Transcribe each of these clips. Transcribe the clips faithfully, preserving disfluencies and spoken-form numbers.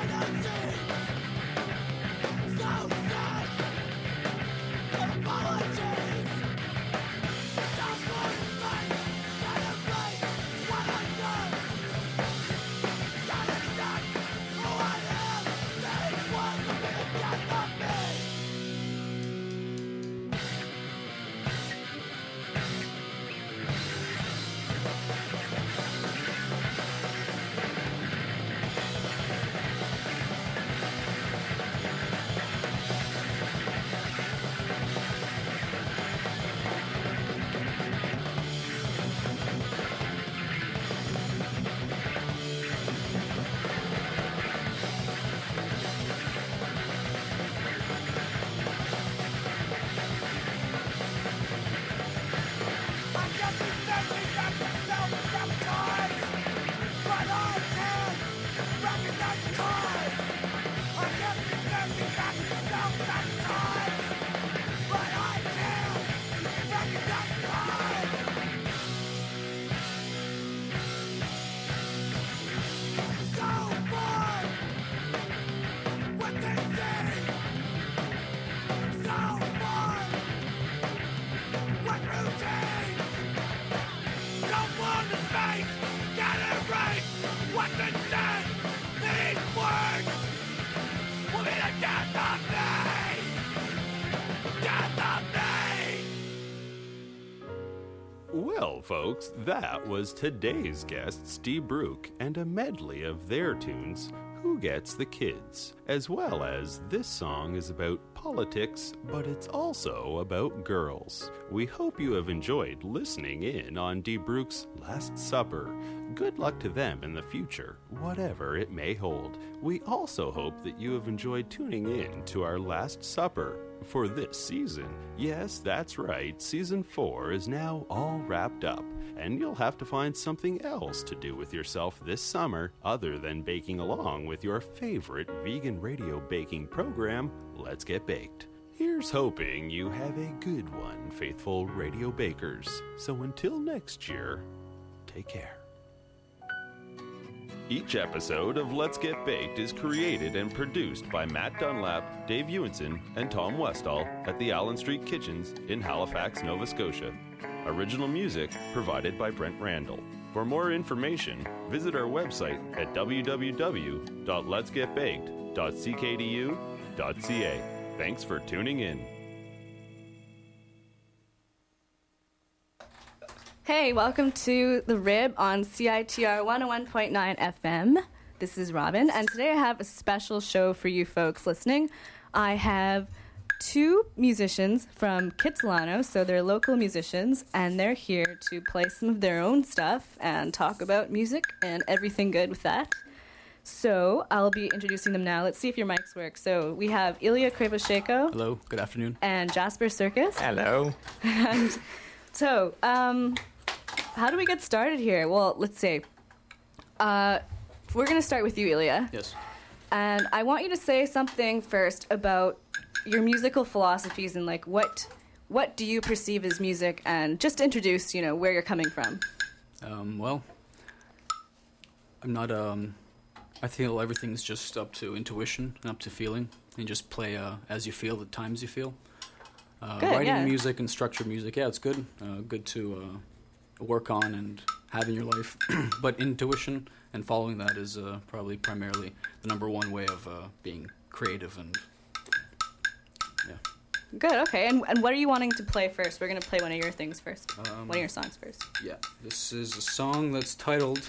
Well, folks, that was today's guests, Steve Brook, and a medley of their tunes, Who Gets the Kids, as well as this song is about politics, but it's also about girls. We hope you have enjoyed listening in on D. Brook's Last Supper. Good luck to them in the future, whatever it may hold. We also hope that you have enjoyed tuning in to our Last Supper for this season. Yes, that's right, season four is now all wrapped up, and you'll have to find something else to do with yourself this summer other than baking along with your favorite vegan radio baking program, Let's Get Baked. Here's hoping you have a good one, faithful radio bakers. So until next year, take care. Each episode of Let's Get Baked is created and produced by Matt Dunlap, Dave Ewenson, and Tom Westall at the Allen Street Kitchens in Halifax, Nova Scotia. Original music provided by Brent Randall. For more information, visit our website at w w w dot lets get baked dot c k d u dot c a. Thanks for tuning in. Hey, welcome to The Rib on C I T R one oh one point nine F M. This is Robin, and today I have a special show for you folks listening. I have two musicians from Kitsilano, so they're local musicians, and they're here to play some of their own stuff and talk about music and everything good with that. So I'll be introducing them now. Let's see if your mics work. So we have Ilya Krivoshenko. Hello, good afternoon. And Jasper Circus. Hello. And so, um... how do we get started here? Well, let's see. Uh, we're going to start with you, Ilya. Yes. And I want you to say something first about your musical philosophies and, like, what what do you perceive as music, and just introduce, you know, where you're coming from. Um, well, I'm not, um, I feel everything's just up to intuition and up to feeling. And just play uh, as you feel, the times you feel. Uh, good, writing yeah. music and structured music, yeah, it's good. Uh, good to uh, work on and have in your life. But intuition and following that is uh, probably primarily the number one way of uh, being creative and, yeah. Good, okay. And and what are you wanting to play first? We're going to play one of your things first. Um, one of your songs first. Yeah, this is a song that's titled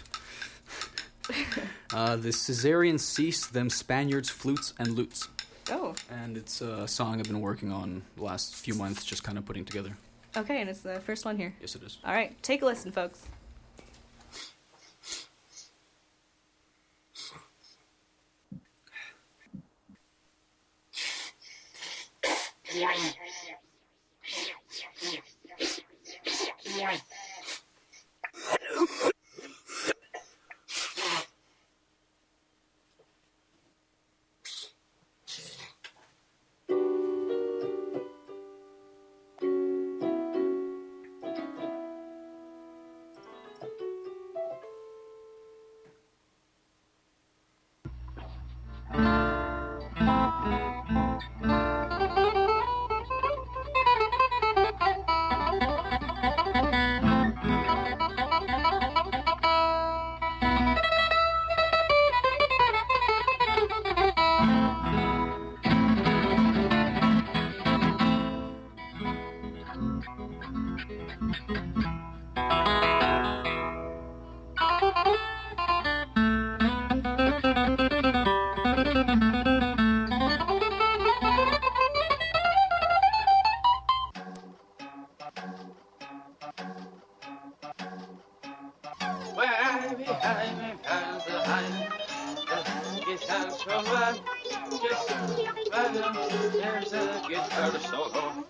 uh, The Caesarean Cease, Them Spaniards, Flutes, and Lutes. Oh. And it's a song I've been working on the last few months, just kind of putting together. Okay, and it's the first one here. Yes, it is. All right, take a listen, folks. from that, just random, there's a guitar solo.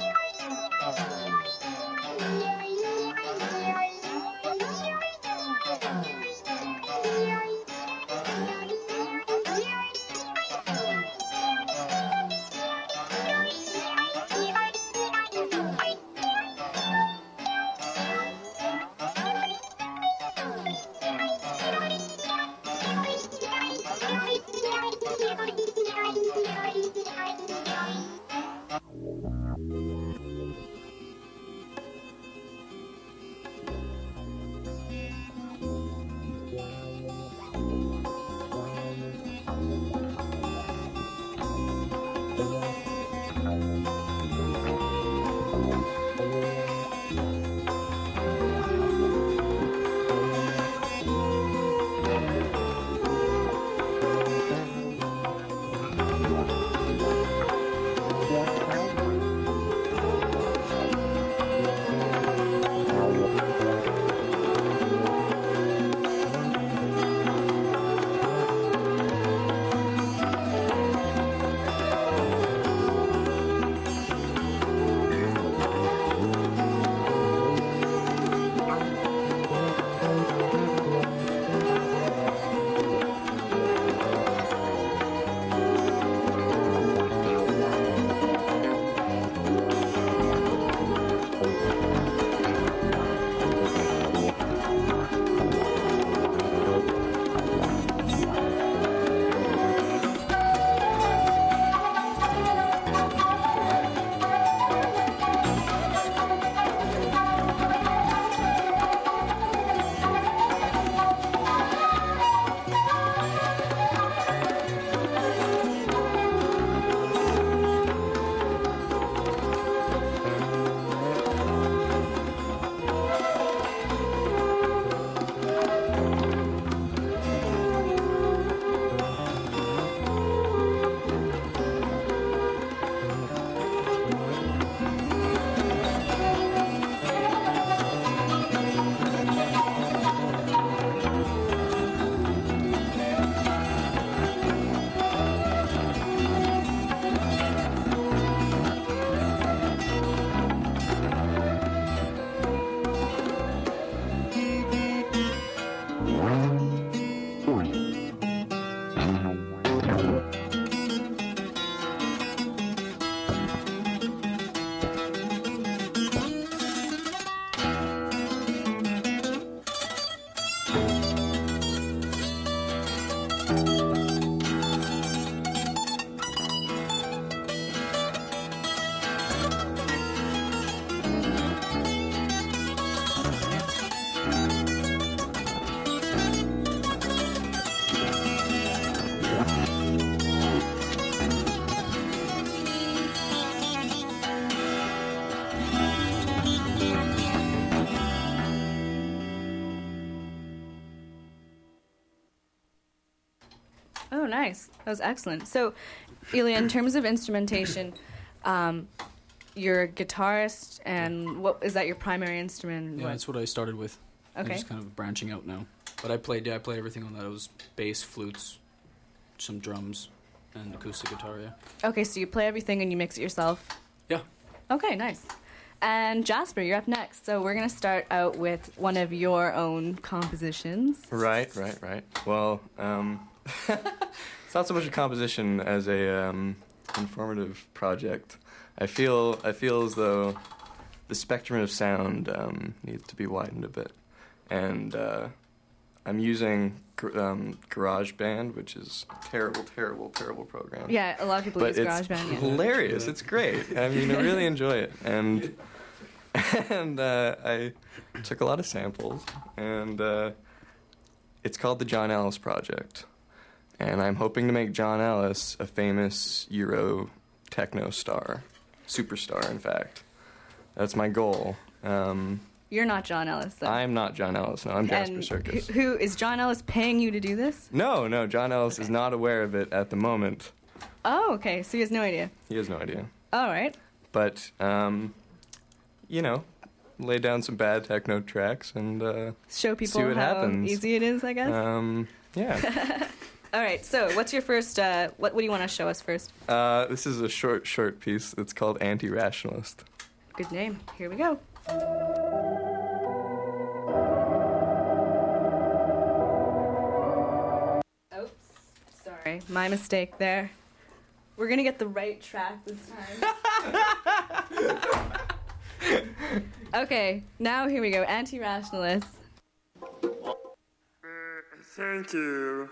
Oh, nice. That was excellent. So, Ilya, in terms of instrumentation, um, you're a guitarist, and what is that your primary instrument? Yeah, What- that's what I started with. Okay. I'm just kind of branching out now. But I played, yeah, I played everything on that. It was bass, flutes, some drums, and acoustic guitar, yeah. Okay, so you play everything and you mix it yourself. Yeah. Okay, nice. And Jasper, you're up next. So we're going to start out with one of your own compositions. Right, right, right. Well, um, it's not so much a composition as a um, informative project. I feel I feel as though the spectrum of sound um, needs to be widened a bit, and uh, I'm using gr- um, GarageBand, which is a terrible, terrible, terrible program. Yeah, a lot of people But use it's GarageBand. Yeah. hilarious. It's great. I mean, I really enjoy it, and and uh, I took a lot of samples, and uh, it's called the John Ellis Project, and I'm hoping to make John Ellis a famous Euro techno star, superstar, in fact. That's my goal. Um, You're not John Ellis, though. I'm not John Ellis. No, I'm Jasper and Circus. who, who is John Ellis paying you to do this? No, no, John Ellis Okay. is not aware of it at the moment. Oh, okay. So he has no idea. He has no idea. All right. But, um, you know, lay down some bad techno tracks and, uh, Show people See what how happens. easy it is, I guess. um, yeah. All right, so what's your first, uh, what, what do you want to show us first? Uh, this is a short, short piece. It's called Anti-Rationalist. Good name. Here we go. Oops. Sorry, my mistake there. We're going to get the right track this time. Okay, now here we go. Anti-Rationalist. Thank you.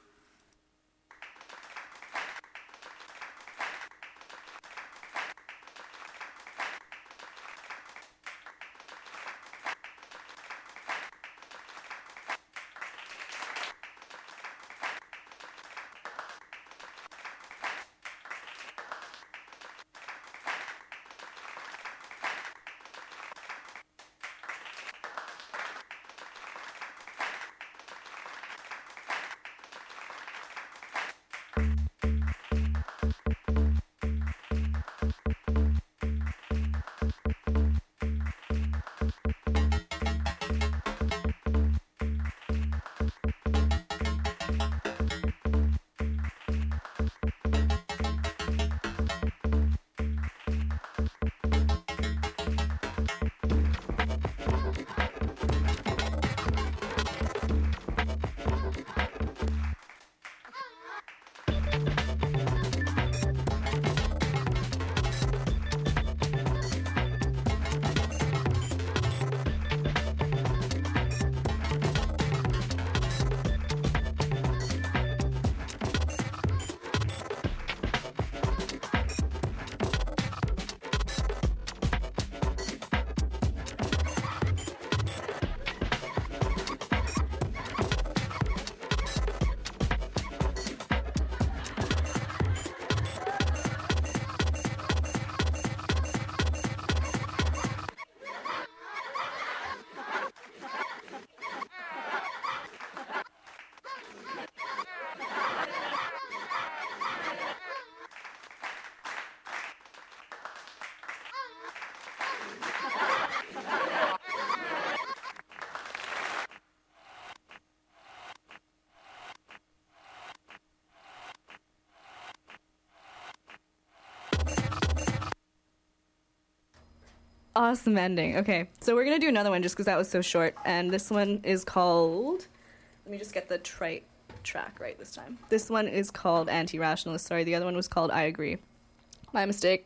Awesome ending. Okay, so we're going to do another one just because that was so short. And this one is called... Let me just get the trite track right this time. This one is called Anti-Rationalist. Sorry, the other one was called I Agree. My mistake.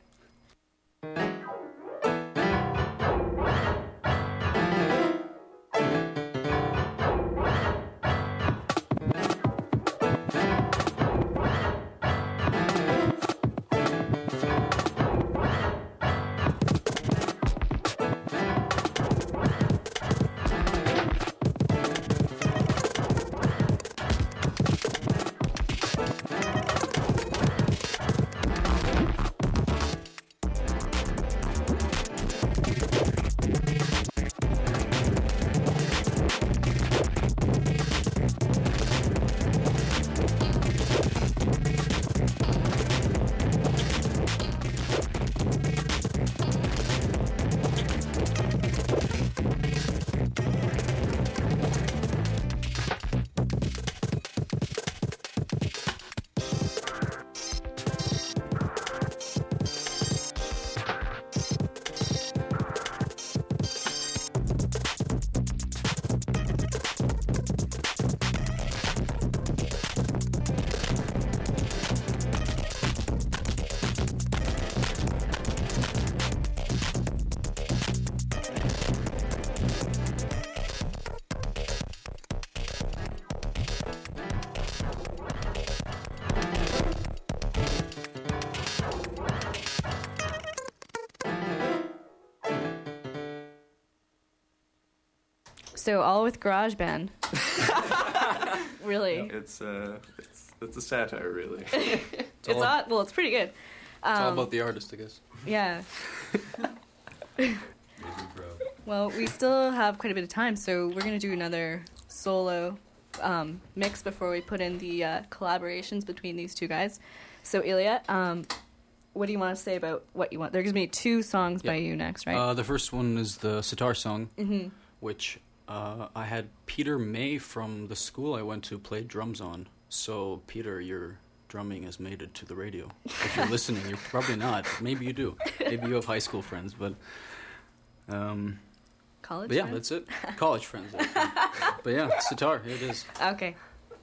So all with GarageBand. Really? It's uh, it's it's a satire, really. It's all, all well, it's pretty good. Um, It's all about the artist, I guess. Yeah. Well, we still have quite a bit of time, so we're going to do another solo um, mix before we put in the uh, collaborations between these two guys. So, Ilya, um, what do you want to say about what you want? There's going to be two songs Yeah. by you next, right? Uh, the first one is the sitar song, mm-hmm. which uh, I had Peter May from the school I went to play drums on. So, Peter, your drumming has made it to the radio. If you're listening, you're probably not. Maybe you do. Maybe you have high school friends, but... Um, College but yeah, friends? that's it. College friends. actually. But yeah, sitar, here it is. Okay.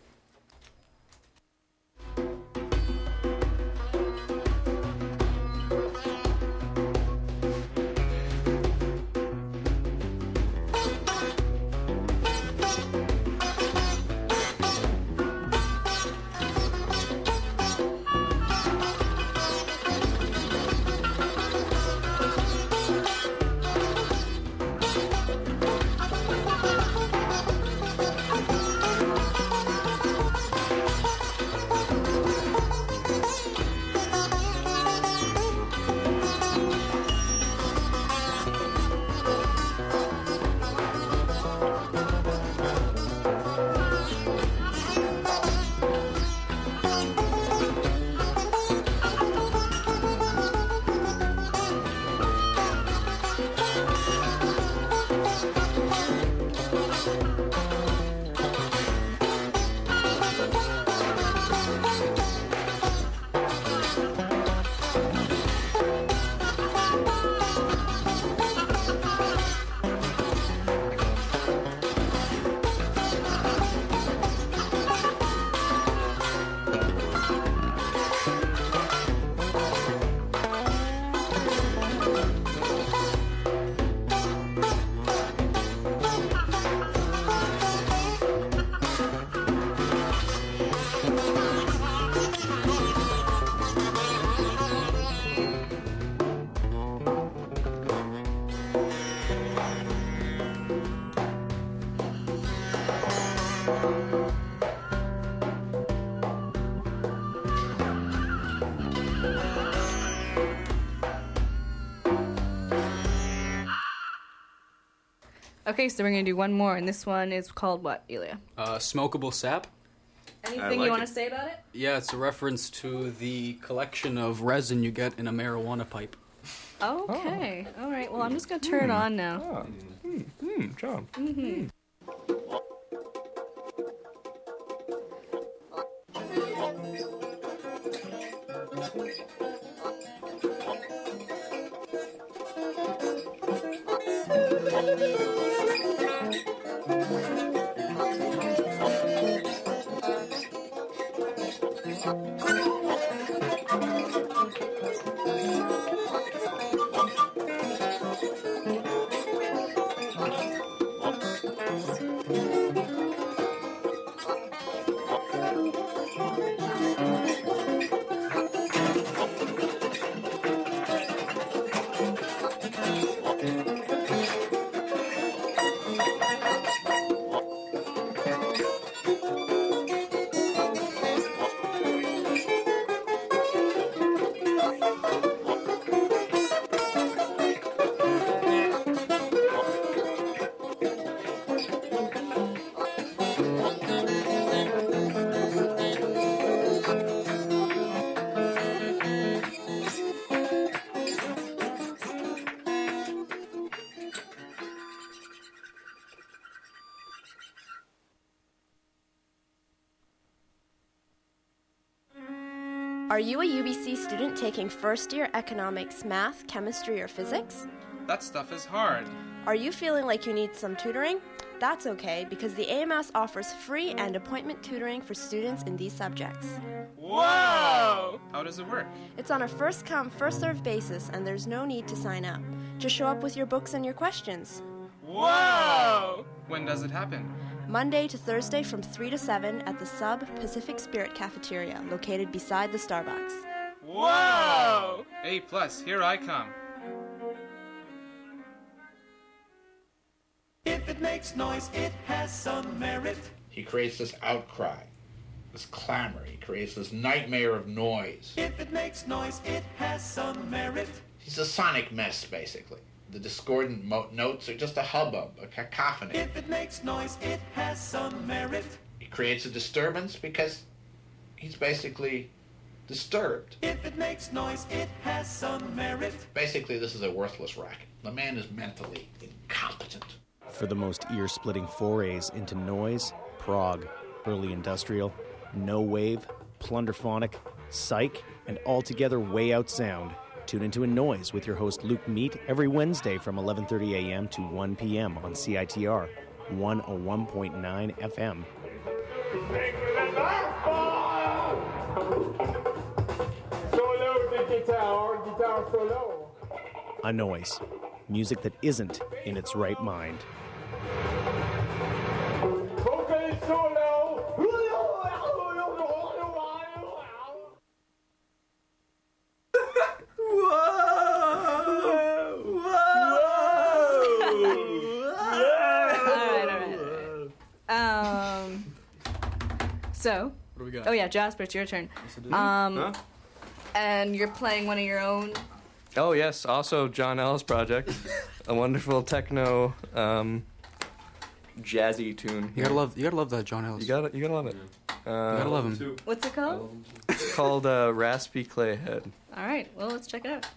Okay, so we're going to do one more, and this one is called what, Ilya? Uh, smokable sap. Anything like you want it. to say about it? Yeah, it's a reference to the collection of resin you get in a marijuana pipe. Okay. All right. Well, I'm just going to turn it on now. Oh. Hmm. Hmm. John. Mm-hmm. Are you a U B C student taking first year economics, math, chemistry, or physics? That stuff is hard. Are you feeling like you need some tutoring? That's okay, because the A M S offers free and appointment tutoring for students in these subjects. Whoa! How does it work? It's on a first come, first served basis, and there's no need to sign up. Just show up with your books and your questions. Whoa! When does it happen? Monday to Thursday from three to seven at the Sub Pacific Spirit Cafeteria, located beside the Starbucks. Whoa! A plus, here I come. If it makes noise, it has some merit. He creates this outcry, this clamor. He creates this nightmare of noise. If it makes noise, it has some merit. He's a sonic mess, basically. The discordant mo- notes are just a hubbub, a cacophony. If it makes noise, it has some merit. He creates a disturbance because he's basically disturbed. If it makes noise, it has some merit. Basically, this is a worthless racket. The man is mentally incompetent. For the most ear-splitting forays into noise, prog, early industrial, no wave, plunderphonic, psych, and altogether way out sound. Tune into A Noise with your host Luke Meat every Wednesday from eleven thirty a.m. to one p.m. on C I T R one oh one point nine F M. Solo the guitar, guitar solo. A Noise, music that isn't in its right mind. Vocal solo. Um, so, What do we got? oh yeah, Jasper, it's your turn. Um, Huh? and you're playing one of your own. Oh yes, also John Ellis Project, a wonderful techno, um, jazzy tune. You gotta love, you gotta love that John Ellis. You gotta, you gotta love it. Uh, You gotta love him. What's it called? It's called uh, Raspy Clay Head. All right, well, let's check it out.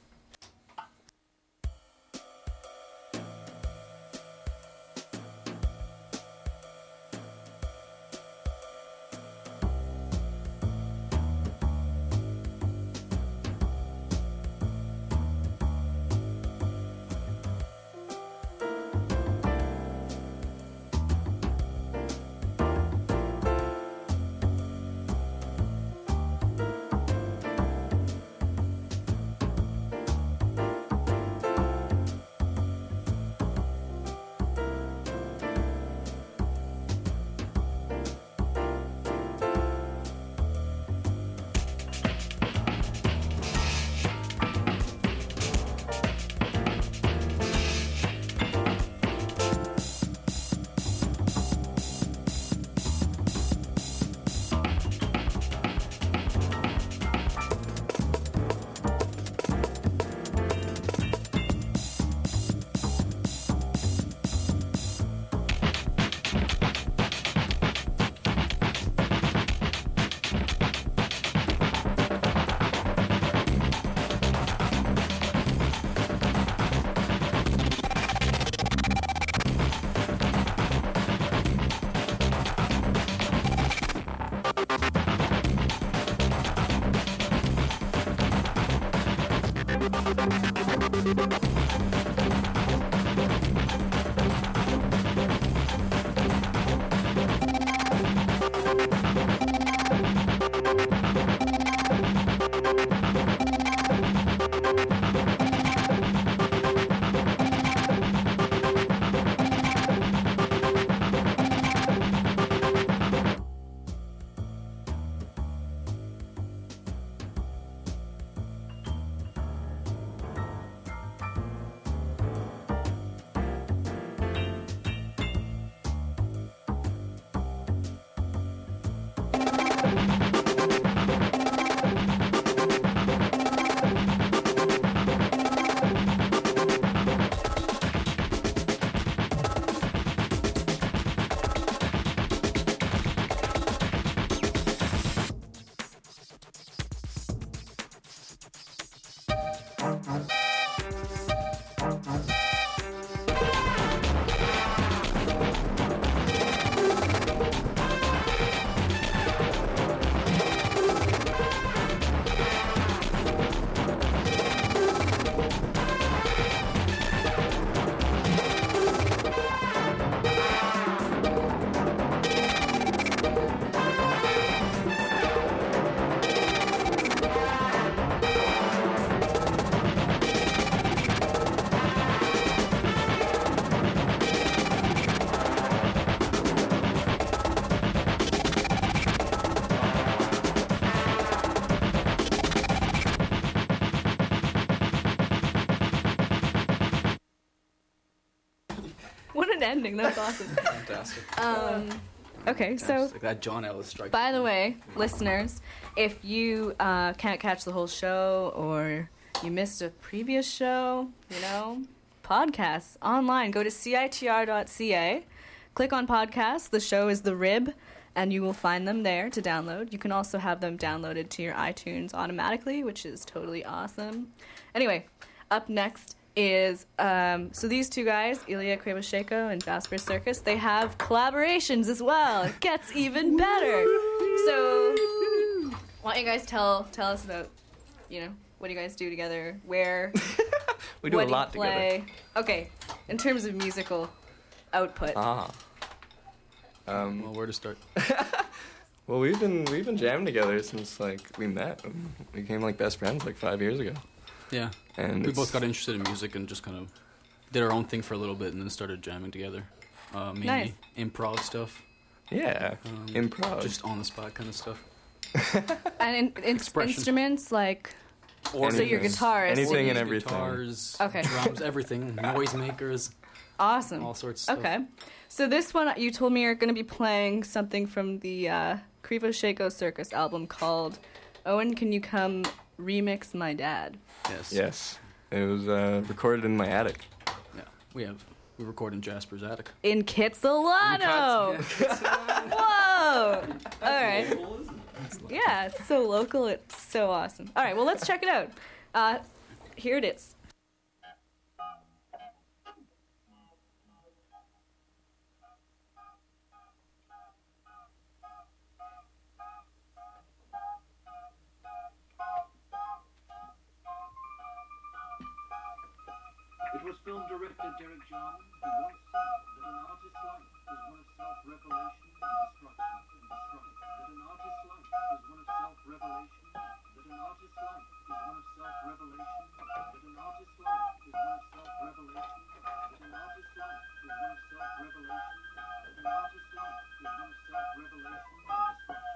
What an ending. That was awesome. Fantastic. Um, okay, so Like that John Ellis strike. by the way, listeners, if you uh, can't catch the whole show or you missed a previous show, you know, podcasts online, go to C I T R dot C A, click on podcasts. The show is The Rib, and you will find them there to download. You can also have them downloaded to your iTunes automatically, which is totally awesome. Anyway, up next is, um, so these two guys, Ilya Krivoshenko and Jasper Circus, they have collaborations as well. It gets even better. So, why don't you guys tell tell us about, you know, what do you guys do together? Where? We do what a lot do you play? together. Okay, in terms of musical output. Ah. Um, well, where to start? Well, we've been we've been jamming together since like we met. We became like best friends like five years ago. Yeah, and we it's- both got interested in music and just kind of did our own thing for a little bit, and then started jamming together. Uh, mainly Nice. improv stuff. Yeah, um, improv. just on the spot kind of stuff. And in, in, Expression. instruments like. Or so you're guitarist. Anything and everything. Guitars, Okay. drums, everything, noisemakers, Awesome. all sorts of stuff. Okay. So this one, you told me you're going to be playing something from the uh, Krivo Shaco Circus album called Owen, Can You Come Remix My Dad? Yes. Yes, it was uh, recorded in my attic. Yeah, we have we record in Jasper's attic. In Kitsilano! Whoa! All right. Yeah, it's so local. It's so awesome. All right, well, let's check it out. Uh, here it is. It was film director Derek Jarman who once said that an artist's life is one of self-revelation and destruction and destruction. That an artist's life is one of self-revelation. That an artist's life is one of self-revelation. That an artist's life is one of self-revelation. That an artist's life is one of self-revelation. That an artist's life is one of self-revelation and destruction.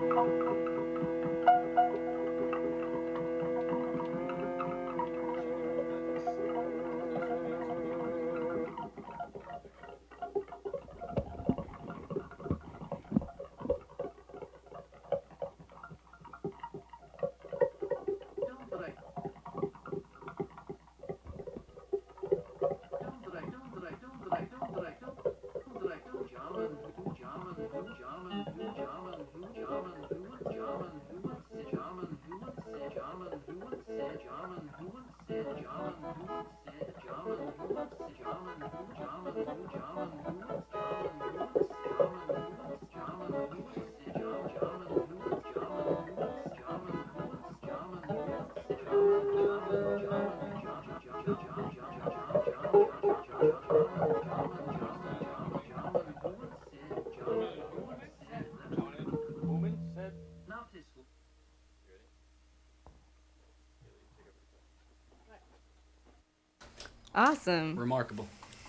Awesome. Remarkable.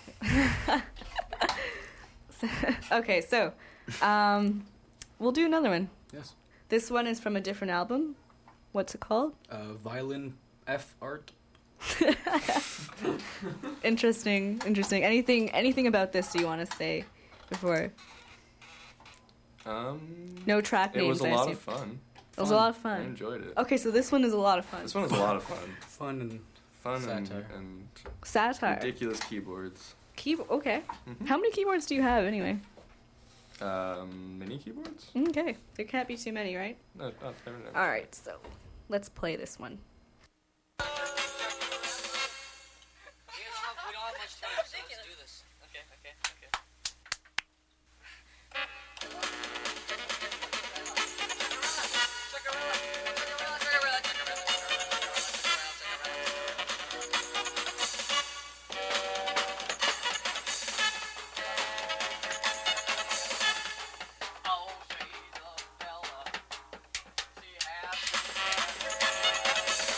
Okay, so um, we'll do another one. Yes. This one is from a different album. What's it called? Uh, violin F art. Interesting, interesting. Anything, anything about this you want to say before? Um, no track names. It was a I lot assume. of fun. It was a lot of fun. I enjoyed it. Okay, so this one is a lot of fun. This one is a lot of fun. Fun and fun satire. and, and satire. ridiculous keyboards. Keyboard. Okay. Mm-hmm. How many keyboards do you have anyway? Um, mini keyboards? Okay, there can't be too many, right? No, not, never, never. All right, so let's play this one. Oh,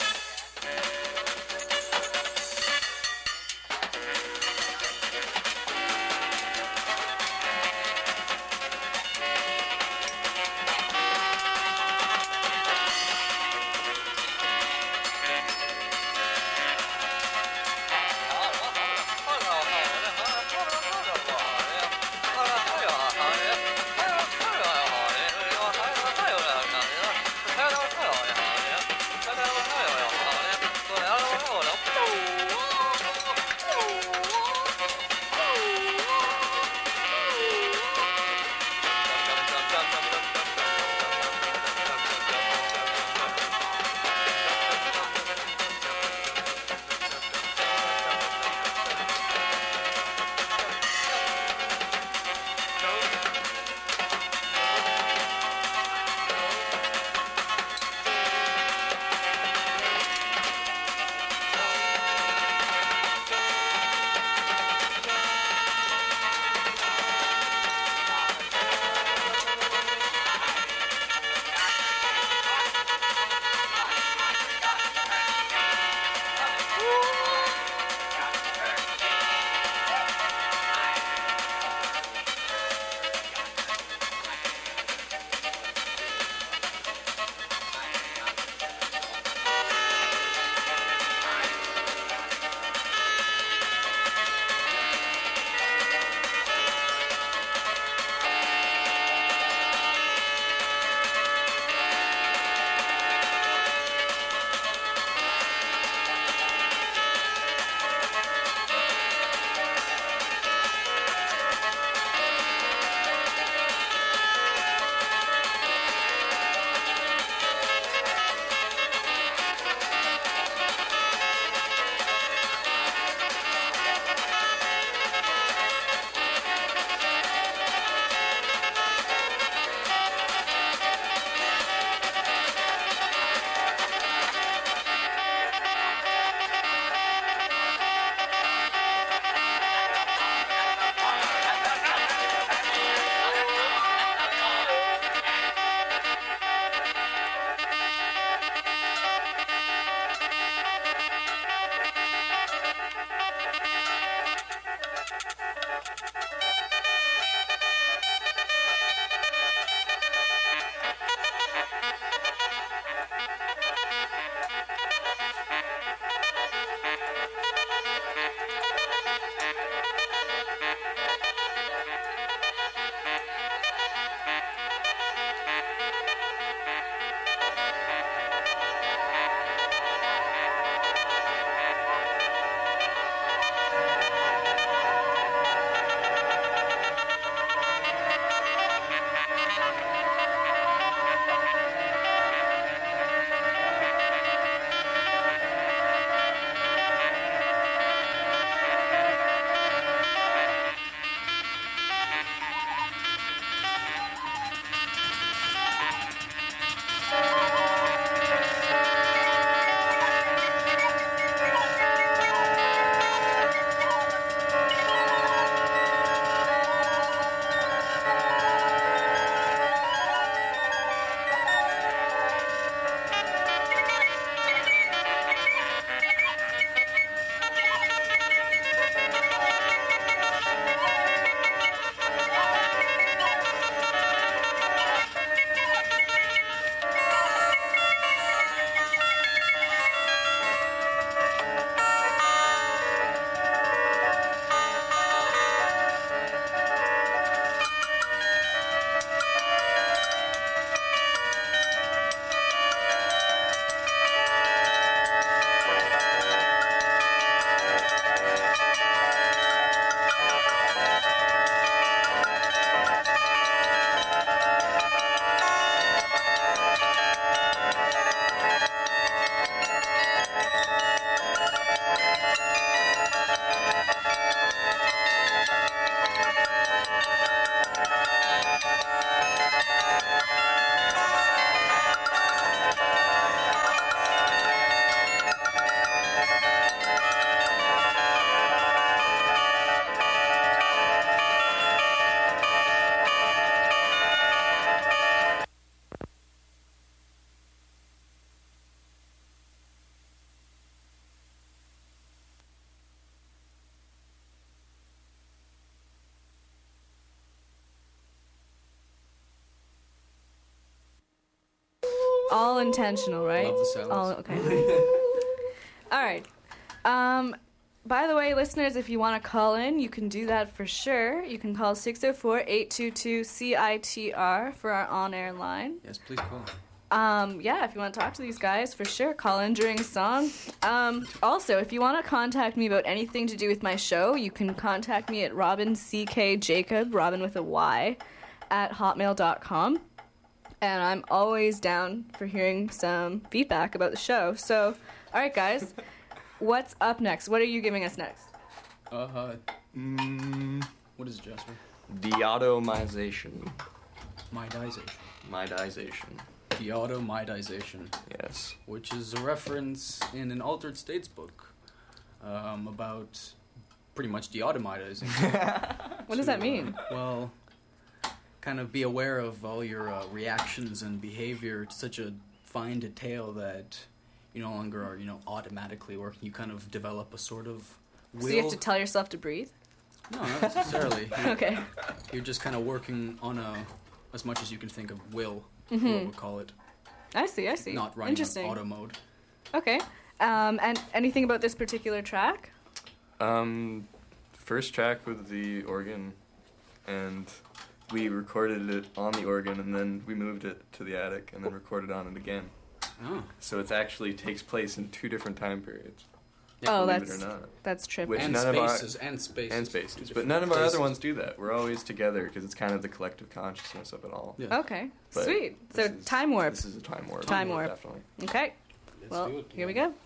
All intentional, right? Love the salads. All, okay. All right. Um, by the way, listeners, if you want to call in, you can do that for sure. You can call six oh four, eight two two, C I T R for our on-air line. Yes, please call. Um, yeah, if you want to talk to these guys, for sure, call in during a song. Um, also, if you want to contact me about anything to do with my show, you can contact me at Robin C K Jacob, Robin with a Y, at hotmail dot com. And I'm always down for hearing some feedback about the show. So, all right, guys, what's up next? What are you giving us next? Uh, Mm, what is it, Jasper? deautomization. Midization. Midization. Deautomidization. Yes. Which is a reference in an Altered States book um, about pretty much deautomidizing. What does that mean? Well, kind of be aware of all your uh, reactions and behavior to such a fine detail that you no longer are, you know, automatically working. You kind of develop a sort of will. So you have to tell yourself to breathe? No, not necessarily. You're- Okay. You're just kind of working on a, as much as you can think of will, Mhm. what we call it. I see, I see. Not running Interesting. on auto mode. Okay. Um, and anything about this particular track? Um, first track with the organ, and we recorded it on the organ, and then we moved it to the attic, and then recorded on it again. Oh. So it actually takes place in two different time periods. Oh, believe that's it or not. that's trippy. Which And none spaces, of our, and spaces. and Two spaces, but different none of our places. other ones do that. We're always together because it's kind of the collective consciousness of it all. Yeah. Okay, But sweet. So this is- time warp. This is a time warp. Time warp. Definitely. Okay. Let's Well, do it. here we go.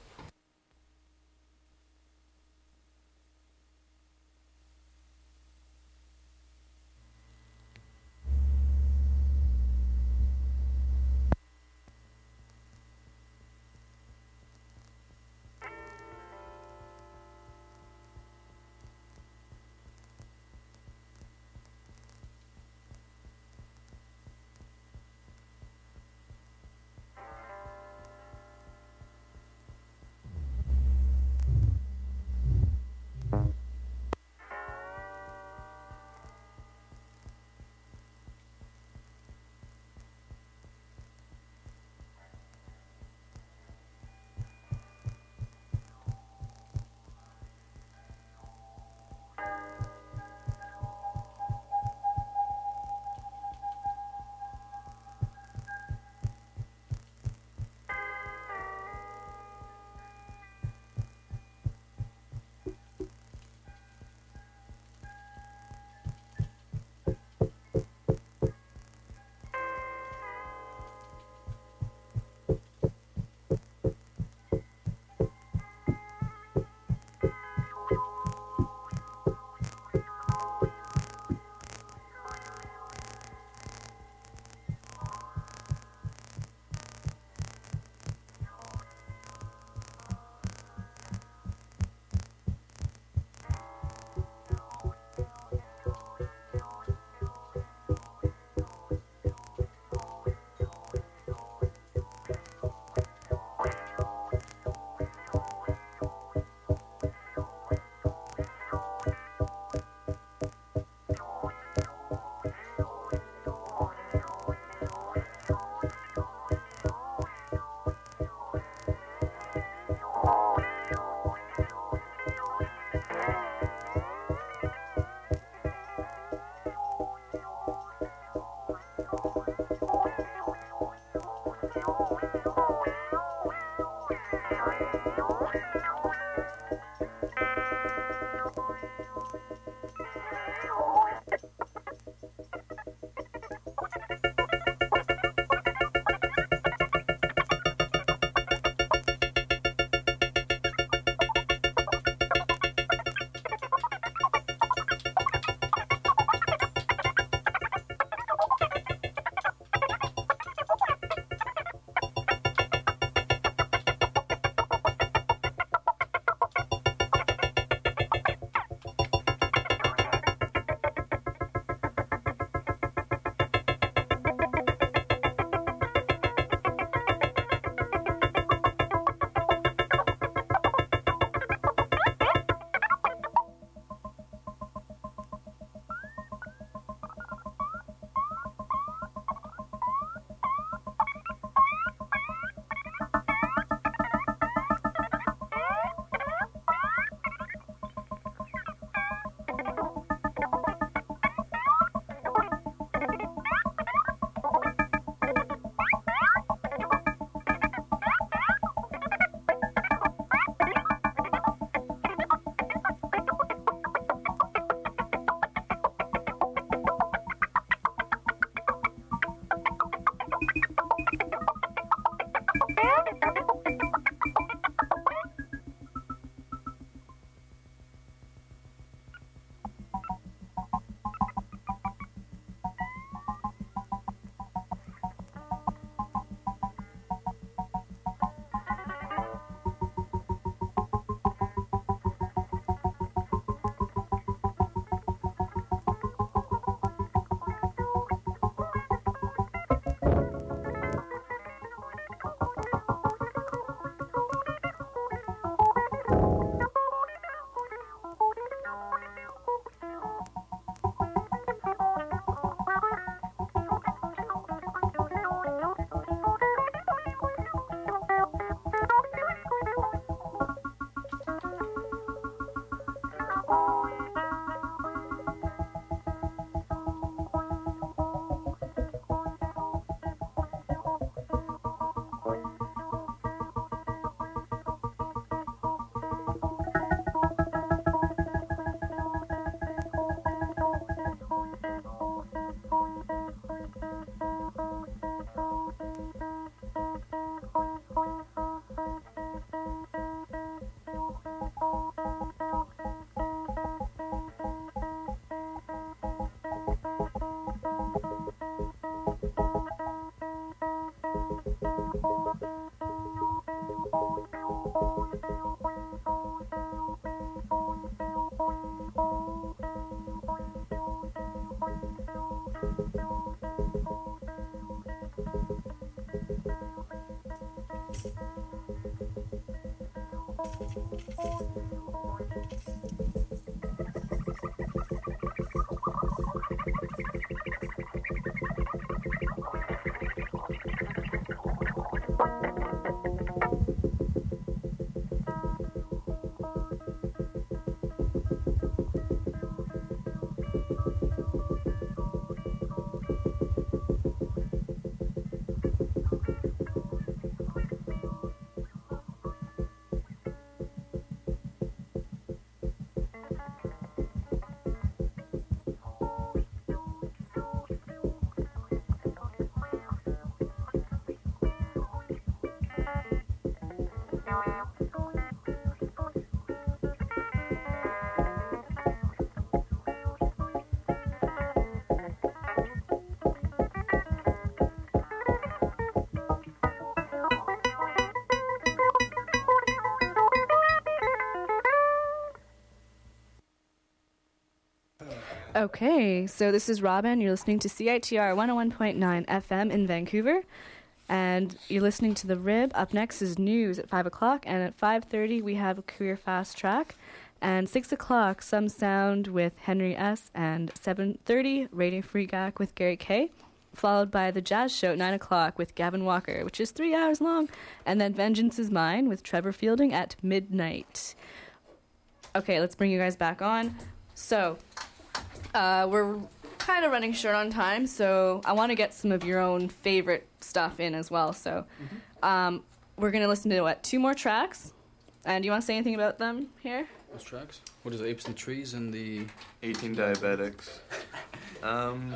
Okay, so this is Robin. You're listening to C I T R one oh one point nine F M in Vancouver. And you're listening to The Rib. Up next is news at five o'clock. And at five thirty, we have a career fast track. And six o'clock, Some Sound with Henry S. And seven thirty, Radio Free G A C with Gary K. Followed by The Jazz Show at nine o'clock with Gavin Walker, which is three hours long. And then Vengeance is Mine with Trevor Fielding at midnight. Okay, let's bring you guys back on. So... Uh, we're kind of running short on time, so I want to get some of your own favorite stuff in as well. So mm-hmm. um, we're going to listen to, what, two more tracks? And do you want to say anything about them here? Those tracks? What is it, Apes and Trees and the... eighteen Diabetics. um,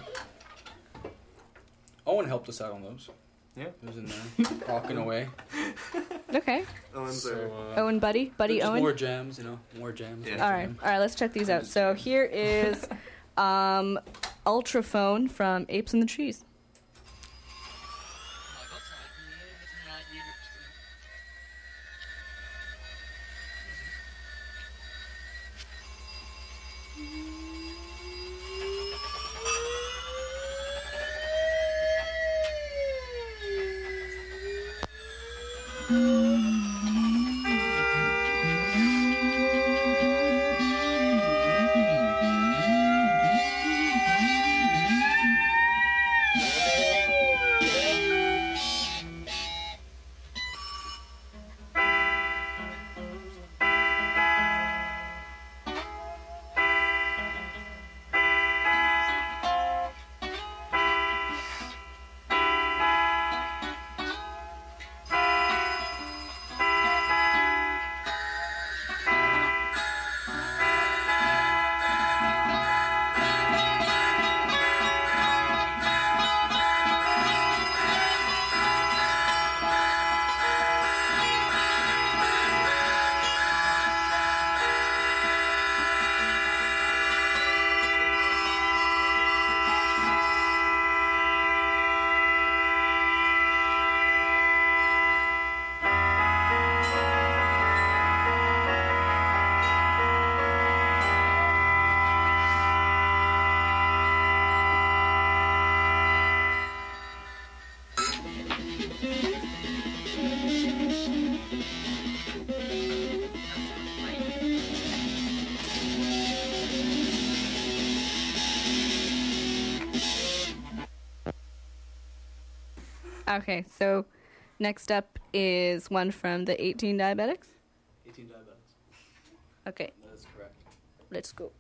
Owen helped us out on those. Yeah. He was in there, rocking away. Okay. Owen's so, uh, Owen Buddy? Buddy just Owen? More jams, you know, more jams. Yeah. All right, all right, let's check these out. So here is um, Ultraphone from Apes in the Trees. Okay, so next up is one from the eighteen Diabetics. eighteen Diabetics. Okay. That is correct. Let's go.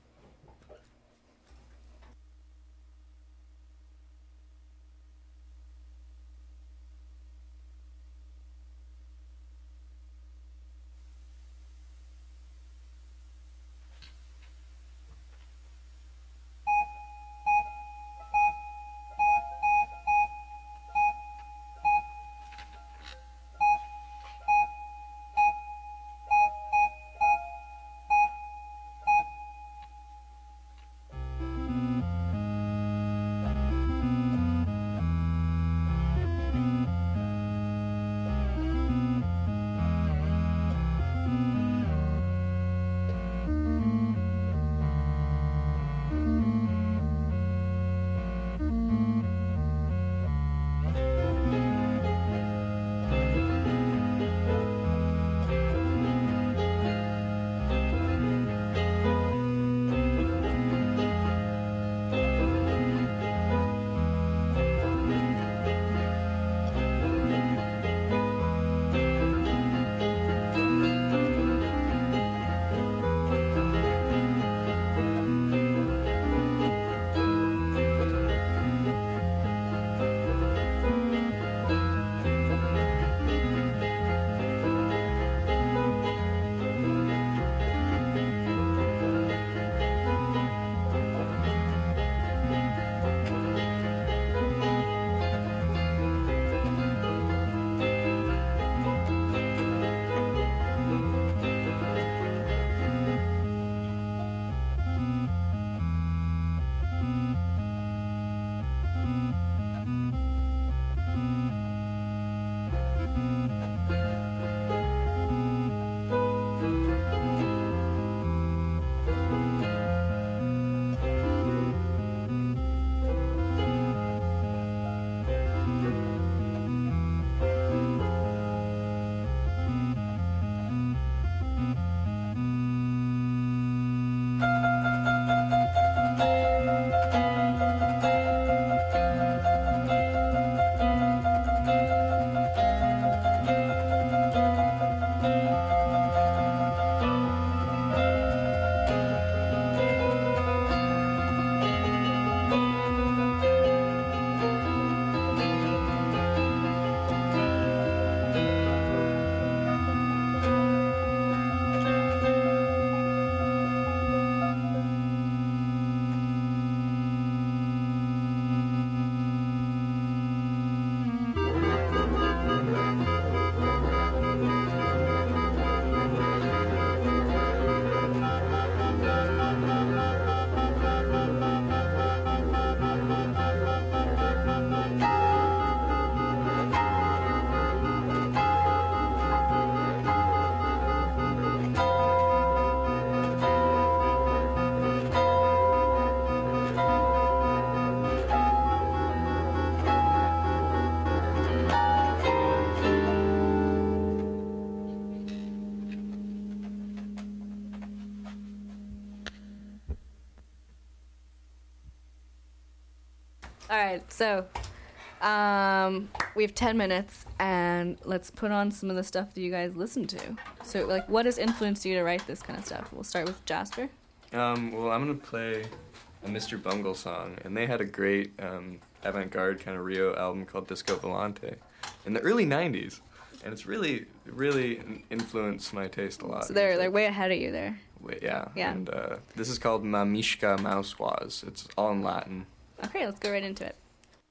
right, so um, we have ten minutes, and let's put on some of the stuff that you guys listen to. So, like, what has influenced you to write this kind of stuff? We'll start with Jasper. Um, well, I'm going to play a Mister Bungle song, and they had a great um, avant-garde kind of Rio album called Disco Volante in the early nineties, and it's really, really influenced my taste a lot. So they're, they're way ahead of you there. Wait, yeah. Yeah. And uh, this is called Mamishka Mousewas. It's all in Latin. Okay, let's go right into it.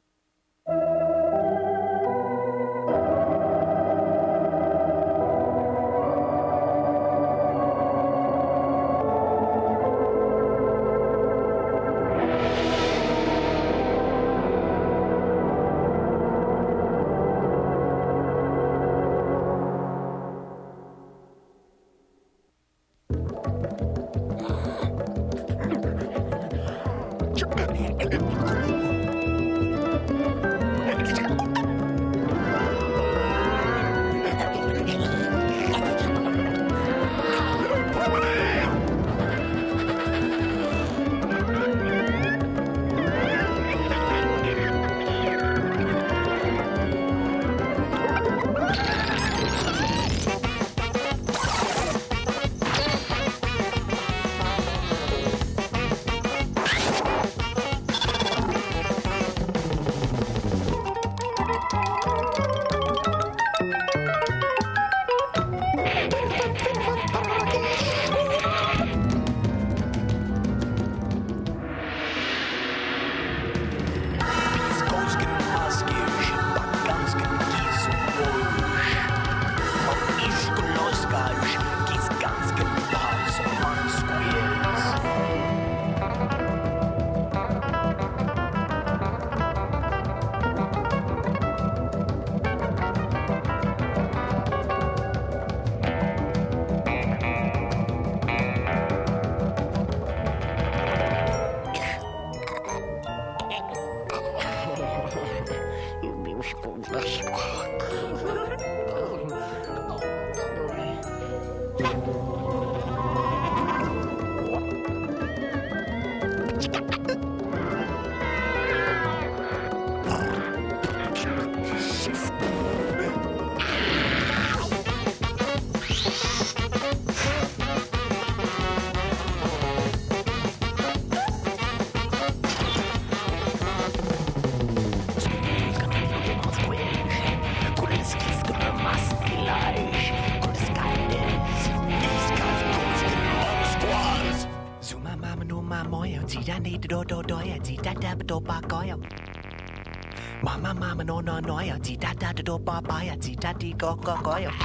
Mama mama no no no ya ti da da do ba ba ya ti da di go go go ya.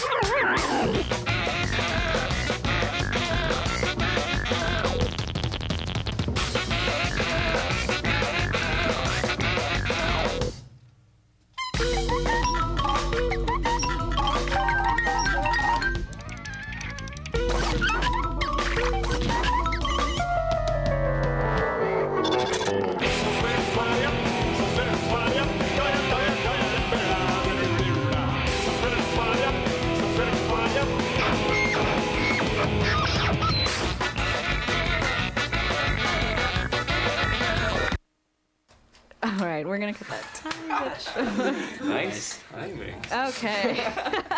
All right, we're gonna cut that tiny bit short. Nice timing. Okay.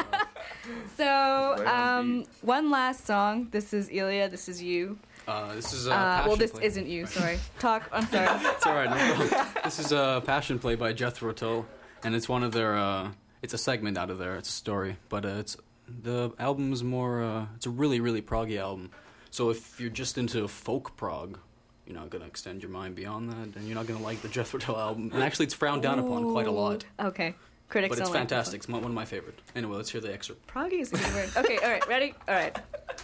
So, um, one last song. This is Ilya. This is you. Uh, this is uh, Uh, Passion well, this Play. isn't you. Sorry. Talk. I'm sorry. It's all right. No problem. This is a Passion Play by Jethro Tull, and it's one of their. Uh, it's a segment out of there. It's a story, but uh, it's the album's more. Uh, it's a really, really proggy album. So if you're just into folk prog, you're not gonna extend your mind beyond that, and you're not gonna like the Jethro Tull album. And actually, it's frowned down upon quite a lot. Okay. Critics But it's don't like fantastic. It's one of my favorite. Anyway, let's hear the excerpt. Proggy is a good word. Okay. All right. Ready? All right.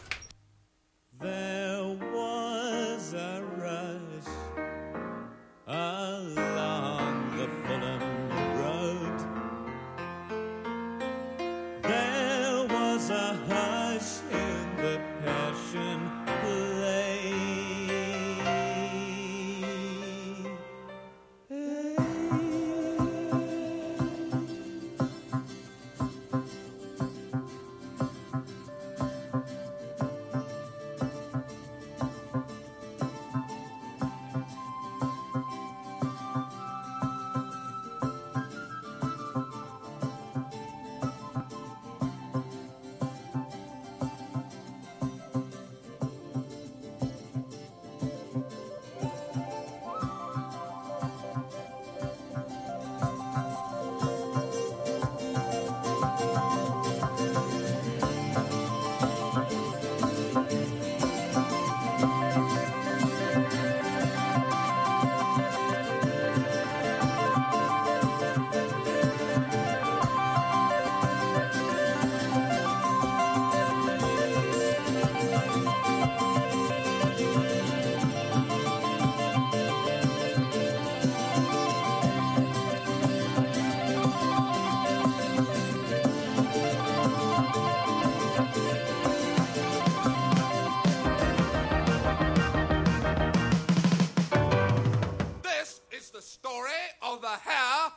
There was a rush along the Fulham Road. There was a hush in the Passion Play.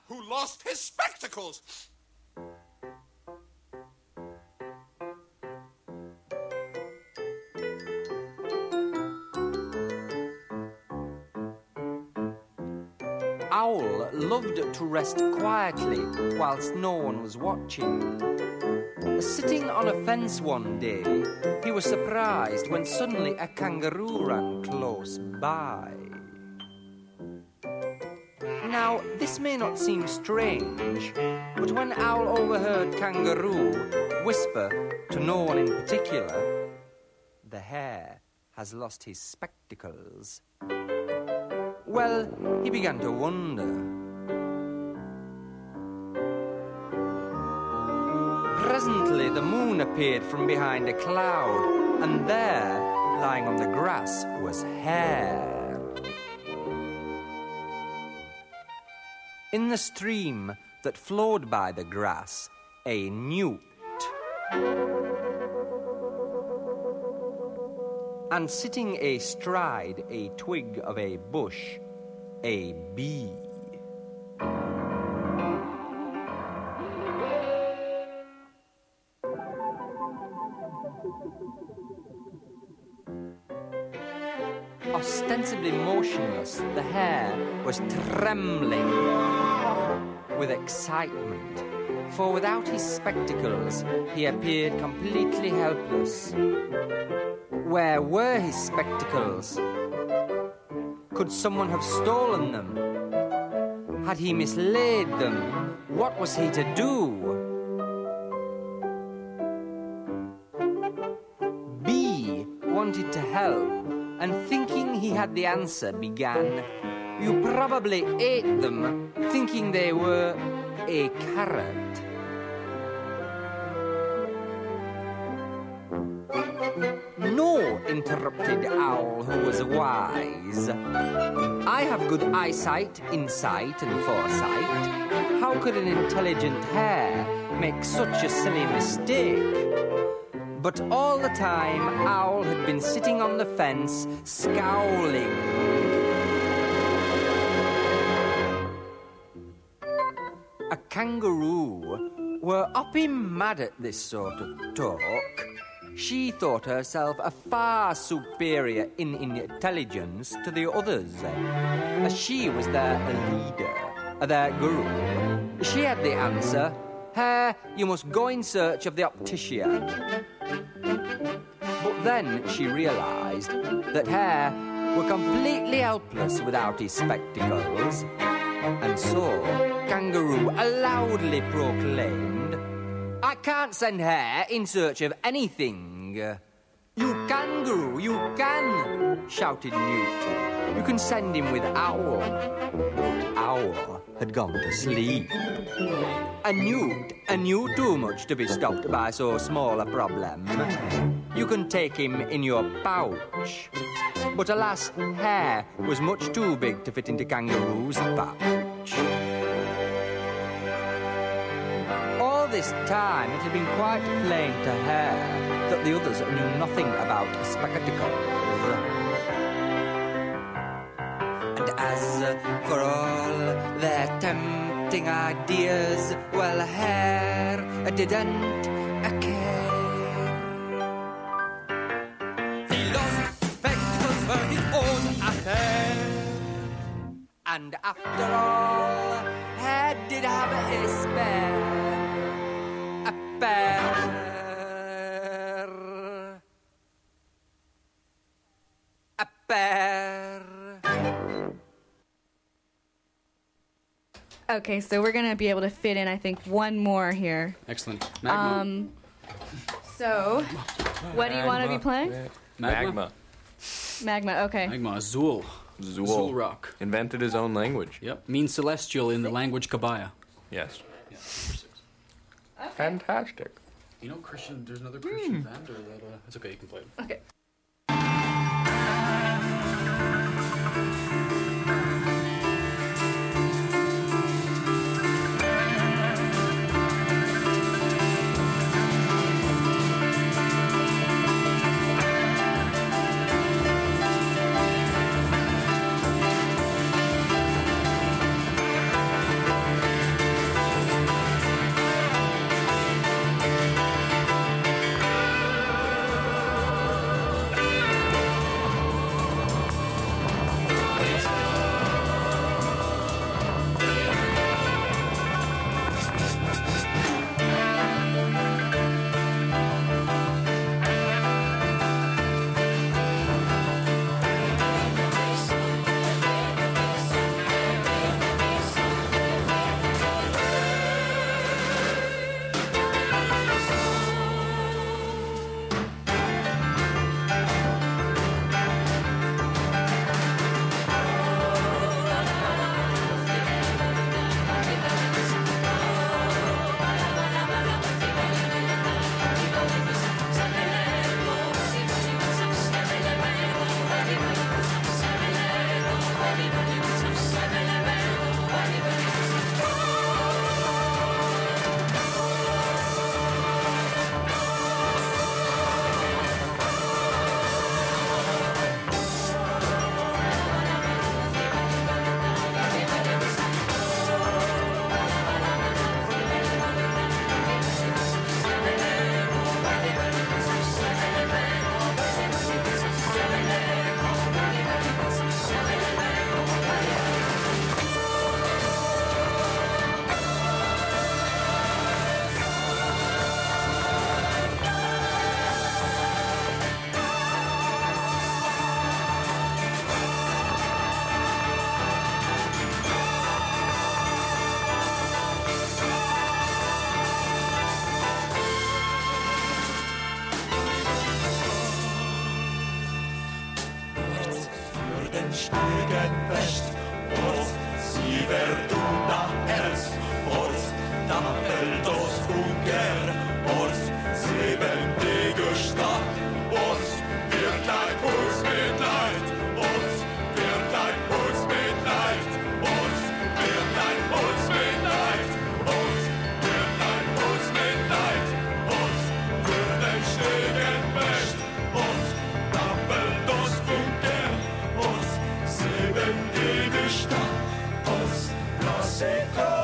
who lost his spectacles. Owl loved to rest quietly whilst no one was watching. Sitting on a fence one day, he was surprised when suddenly a kangaroo ran close by. Now, this may not seem strange, but when Owl overheard Kangaroo whisper to no one in particular, "The hare has lost his spectacles," well, he began to wonder. Presently, the moon appeared from behind a cloud, and there, lying on the grass, was Hare. In the stream that flowed by the grass, a newt. And sitting astride a twig of a bush, a bee. Ostensibly motionless, the hare was trembling with excitement, for without his spectacles, he appeared completely helpless. Where were his spectacles? Could someone have stolen them? Had he mislaid them? What was he to do? B wanted to help, and thinking he had the answer, began, "You probably ate them, thinking they were a carrot." "No," interrupted Owl, who was wise. "I have good eyesight, insight, and foresight. How could an intelligent hare make such a silly mistake?" But all the time, Owl had been sitting on the fence, scowling. A kangaroo were upping mad at this sort of talk. She thought herself a far superior in intelligence to the others, as she was their leader, their guru. She had the answer. "Hare, you must go in search of the optician." But then she realized that Hare were completely helpless without his spectacles, and so Kangaroo loudly proclaimed, "I can't send Hare in search of anything." "You Kangaroo, you can," shouted Newt. "You can send him with Owl." Owl had gone to sleep. A newt, a knew too much to be stopped by so small a problem. You can take him in your pouch. But alas, Hare was much too big to fit into Kangaroo's pouch. All this time it had been quite plain to Hare that the others knew nothing about spectacles. And as for all their tempting ideas, well, Hare didn't care. He lost spectacles for his own affair. And after all, Hare did have a spare. A pair. A pair. Okay, so we're going to be able to fit in, I think, one more here. Excellent. Magma. Um, so, what do you want to be playing? Magma. Magma, okay. Magma, Azul. Zool. Azul rock. Invented his own language. Yep. Means celestial in the language Kabaya. Yes. Yeah, number six. Okay. Fantastic. You know, Christian, there's another Christian band, or that, uh, it's okay, you can play it. Okay. stegen fest, oss siver duna ers, oss dampfelt oss unger, oss sebendigursta, oss wird leid uns mit leid, oss wird leid uns mit leid, oss wird leid uns mit leid, oss wird leid uns mit leid, oss würden stegen fest, oss dampfelt oss unger, oss sebendigursta, oss lasst